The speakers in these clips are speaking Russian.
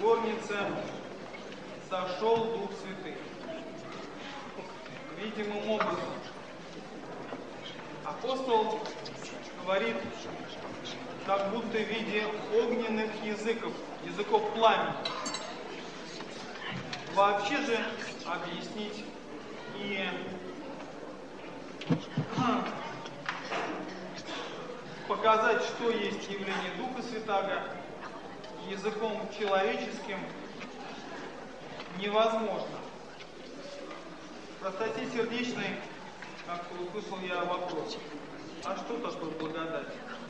горнице сошел Дух Святый. Видимым образом. Апостол говорит, как будто в виде огненных языков пламени. Вообще же объяснить и показать, что есть явление Духа Святаго, языком человеческим невозможно. В простоте сердечной как-то услышал я вопрос: а что такое благодать?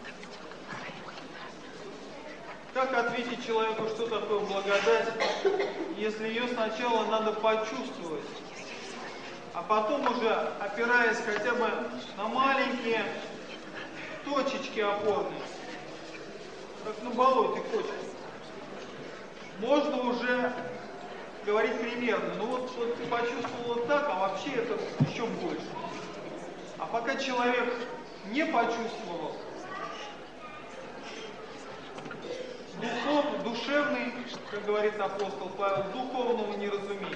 Как ответить человеку, что такое благодать, если ее сначала надо почувствовать, а потом уже, опираясь хотя бы на маленькие точечки опорные, как на болоте кочки, можно уже говорить примерно. Ну вот ты почувствовал вот так, а вообще это еще больше. А пока человек не почувствовал, душевный, как говорит апостол Павел, духовного не разумеет.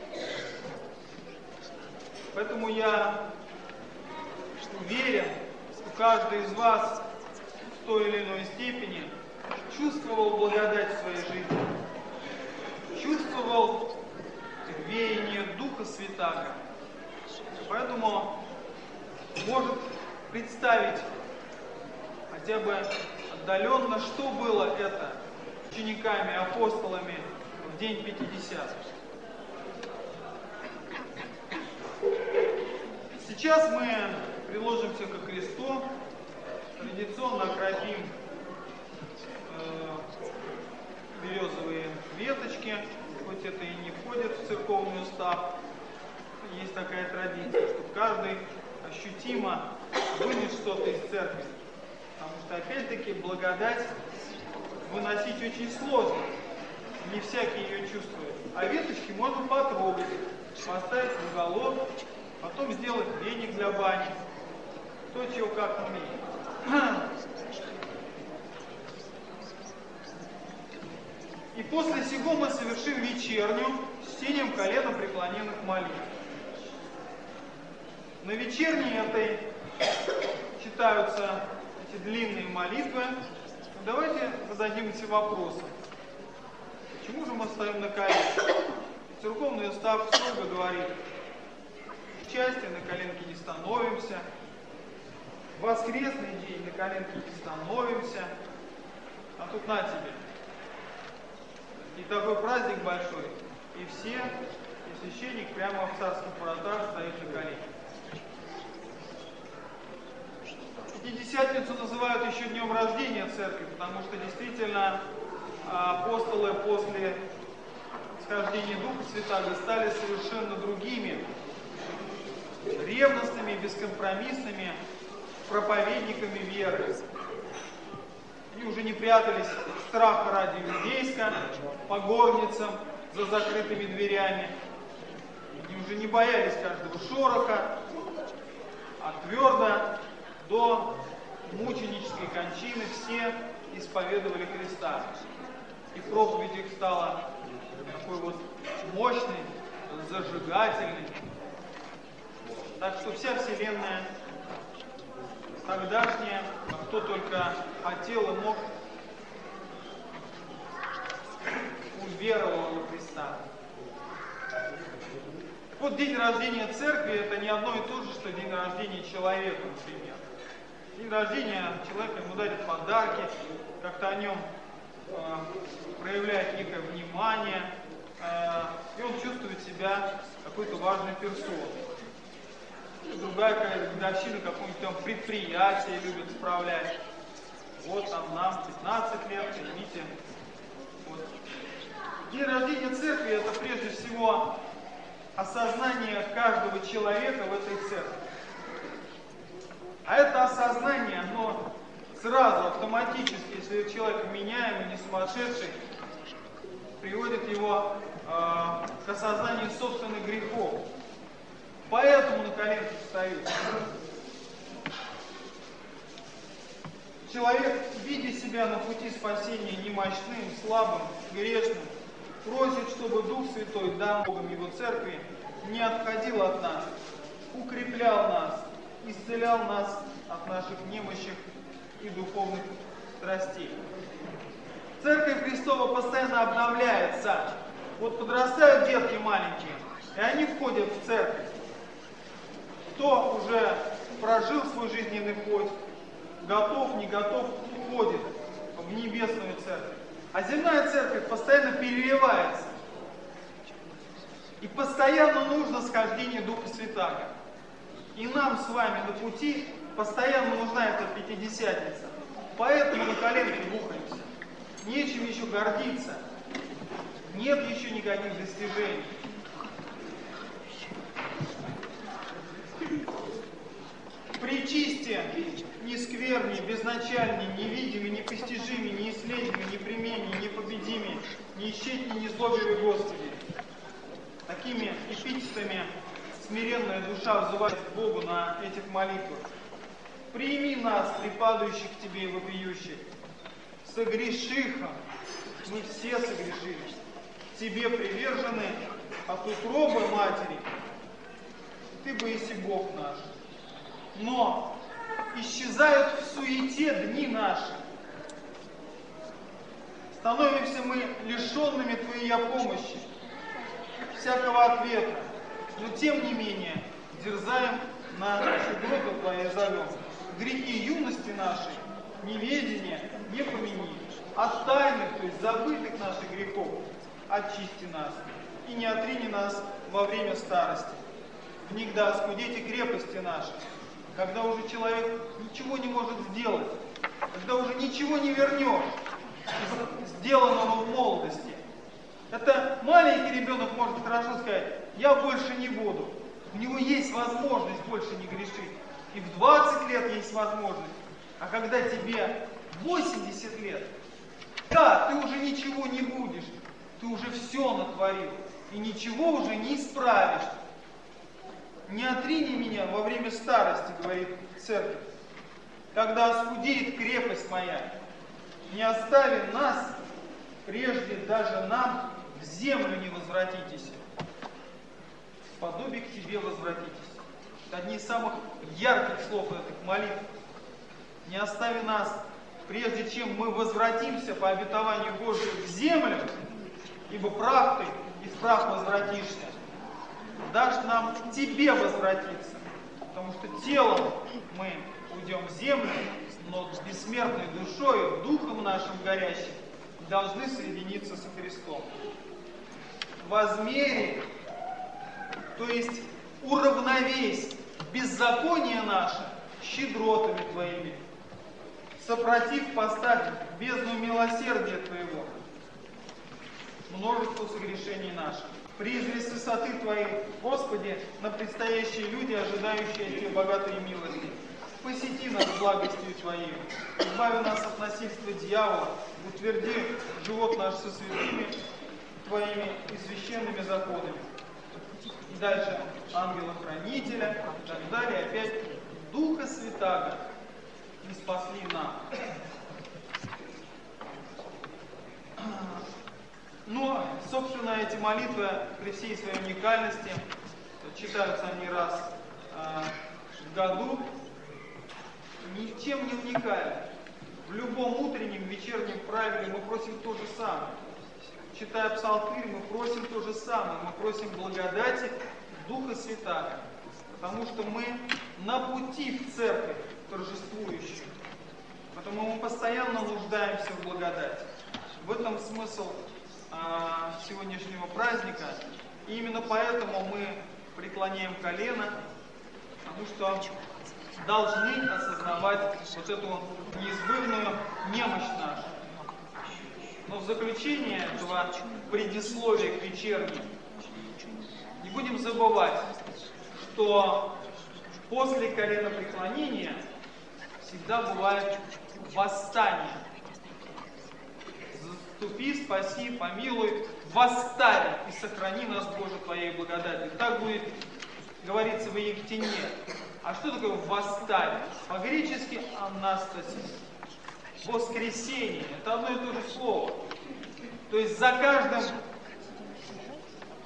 Поэтому я уверен, что каждый из вас в той или иной степени чувствовал благодать в своей жизни, чувствовал веяние Духа Святаго. Поэтому может представить хотя бы отдаленно, что было это учениками, апостолами в день Пятидесятки. Сейчас мы приложимся ко кресту, традиционно окропим березовые веточки, хоть это и не входит в церковный устав. Есть такая традиция, чтобы каждый ощутимо вынес что-то из церкви. Потому что, опять-таки, благодать выносить очень сложно. Не всякий ее чувствует. А веточки можно потрогать, поставить в уголок, потом сделать веник для бани. Кто чего как умеет. И после сего мы совершим вечерню с чтением коленопреклоненных молитв. На вечерней этой читаются эти длинные молитвы. Давайте зададим себе вопросы. Почему же мы стоим на коленях? Церковный устав строго говорит: в части на коленки не становимся, в воскресный день на коленки не становимся, а тут на тебе. И такой праздник большой, и все, и священник прямо в царских воротах стоит на коленях. Пятидесятницу называют еще днем рождения церкви, потому что действительно апостолы после схождения Духа Святаго стали совершенно другими, ревностными, бескомпромиссными проповедниками веры. Они уже не прятались от страха ради иудейска по горницам за закрытыми дверями. Они уже не боялись каждого шороха, а твердо до мученической кончины все исповедовали Христа. И проповедь их стала такой вот мощной, зажигательной. Так что вся вселенная тогдашняя, кто только хотел и мог, уверовал в Христа. Вот день рождения церкви — это не одно и то же, что день рождения человека, например. День рождения человека, ему дарят подарки, как-то о нем проявляет некое внимание, и он чувствует себя какой-то важной персоной. Другая какая-то годовщина, какое-нибудь там предприятие любит справлять. Вот там нам 15 лет, примите. Вот. День рождения церкви — это прежде всего осознание каждого человека в этой церкви. А это осознание, оно сразу, автоматически, если человек меняемый, не сумасшедший, приводит его к осознанию собственных грехов. Поэтому на коленках встают. Человек, видя себя на пути спасения немощным, слабым, грешным, просит, чтобы Дух Святой, дан Богом Его Церкви, не отходил от нас, укреплял нас, исцелял нас от наших немощей и духовных страстей. Церковь Христова постоянно обновляется. Вот подрастают детки маленькие, и они входят в церковь. Кто уже прожил свой жизненный путь, готов, не готов, входит в небесную церковь. А земная церковь постоянно переливается. И постоянно нужно схождение Духа Святаго. И нам с вами на пути постоянно нужна эта Пятидесятница. Поэтому на коленке бухаемся. Нечем еще гордиться. Нет еще никаких достижений. Пречисти, нескверни, безначальни, невидимы, непостижимы, неисследимы, непременни, непобедимы, неищетни, незлобивы Господи. Такими эпитетами смиренная душа взывает к Богу на этих молитвах. Прими нас, припадающих к Тебе и вопиющих. Согрешихом, мы все согрешили. Тебе привержены от утробы матери. Ты Боиси Бог наш. Но исчезают в суете дни наши. Становимся мы лишенными Твоей помощи, всякого ответа. Но тем не менее, дерзаем на щедроту Твоей зовем. Грехи юности нашей, неведения не помяни. От тайных, то есть забытых наших грехов, очисти нас. И не отрини нас во время старости. Внегда оскудейте крепости наши. Когда уже человек ничего не может сделать, когда уже ничего не вернешь из сделанного в молодости. Это маленький ребенок может хорошо сказать: я больше не буду. У него есть возможность больше не грешить. И в 20 лет есть возможность. А когда тебе 80 лет, да, ты уже ничего не будешь. Ты уже все натворил. И ничего уже не исправишь. Не отрини меня во время старости, говорит церковь, когда оскудеет крепость моя. Не остави нас, прежде даже нам в землю не возвратитесь. В подобие к Тебе возвратитесь. Это одни из самых ярких слов этих молитв. Не остави нас, прежде чем мы возвратимся по обетованию Божию в землю, ибо прах ты, и в прах возвратишься. Дашь нам к Тебе возвратиться, потому что телом мы уйдем в землю, но с бессмертной душою, духом нашим горящим, должны соединиться со Христом. Возмери, то есть уравновесь беззаконие наше щедротами Твоими. Сопротив поставь бездну милосердия Твоего, множество согрешений наших. Призри с высоты Твоей, Господи, на предстоящие люди, ожидающие от Тебя богатой милости. Посети нас благостью Твоей, избави нас от насильства дьявола, утверди живот наш со святыми Твоими и священными законами. И дальше ангела-хранителя и так далее. Опять Духа Святаго не спасли нам. Но, собственно, эти молитвы при всей своей уникальности читаются они раз в году, ничем не уникальны. В любом утреннем, вечернем правиле мы просим то же самое. Читая псалтырь, мы просим то же самое. Мы просим благодати Духа Святаго, потому что мы на пути в церковь торжествующую. Потому мы постоянно нуждаемся в благодати. В этом смысл сегодняшнего праздника. И именно поэтому мы преклоняем колено, потому что должны осознавать вот эту неизбывную немощь нашу. Но в заключение этого предисловия к вечерней не будем забывать, что после коленопреклонения всегда бывает восстание. Заступи, спаси, помилуй, восстави и сохрани нас, Боже, Твоей благодати. Так будет говорится в Ектине. А что такое восстави? По-гречески анастасис. Воскресение. Это одно и то же слово. То есть за каждым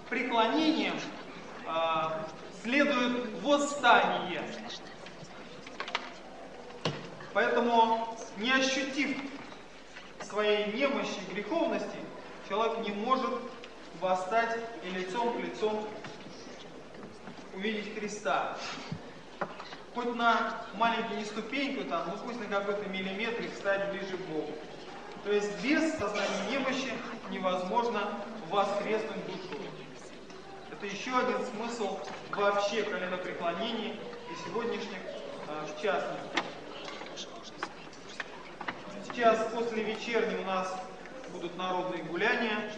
преклонением следует восстание. Поэтому, не ощутив своей немощи и греховности, человек не может восстать и лицом к лицу увидеть Христа. Хоть на маленькую ступеньку, там, ну пусть на какой-то миллиметр стать ближе к Богу. То есть без сознания немощи невозможно воскреснуть душу. Это еще один смысл вообще коленопреклонений и сегодняшних в частности. Сейчас после вечерни у нас будут народные гуляния.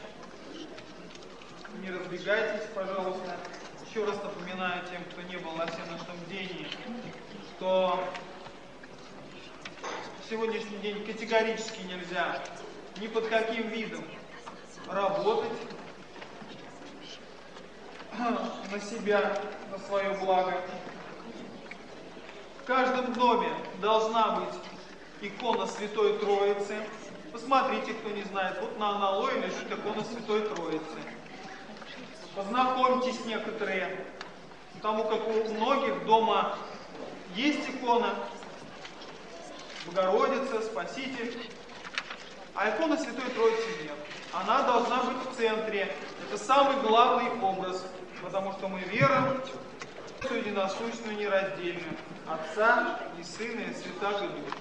Не разбегайтесь, пожалуйста. Еще раз напоминаю тем, кто не был на всеночном бдении, что в сегодняшний день категорически нельзя ни под каким видом работать на себя, на свое благо. В каждом доме должна быть икона Святой Троицы. Посмотрите, кто не знает, вот на аналое лежит икона Святой Троицы. Познакомьтесь некоторые, потому как у многих дома есть икона Богородица, Спаситель, а иконы Святой Троицы нет. Она должна быть в центре. Это самый главный образ, потому что мы веруем в единосущную, нераздельную Отца и Сына и Святаго Духа.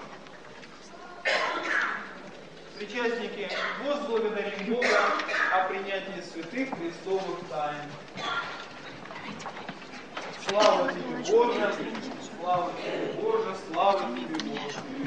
Причастники, возблагодарим Бога о принятии святых Христовых тайн. Слава Тебе, Боже! Слава Тебе, Боже! Слава Тебе, Боже!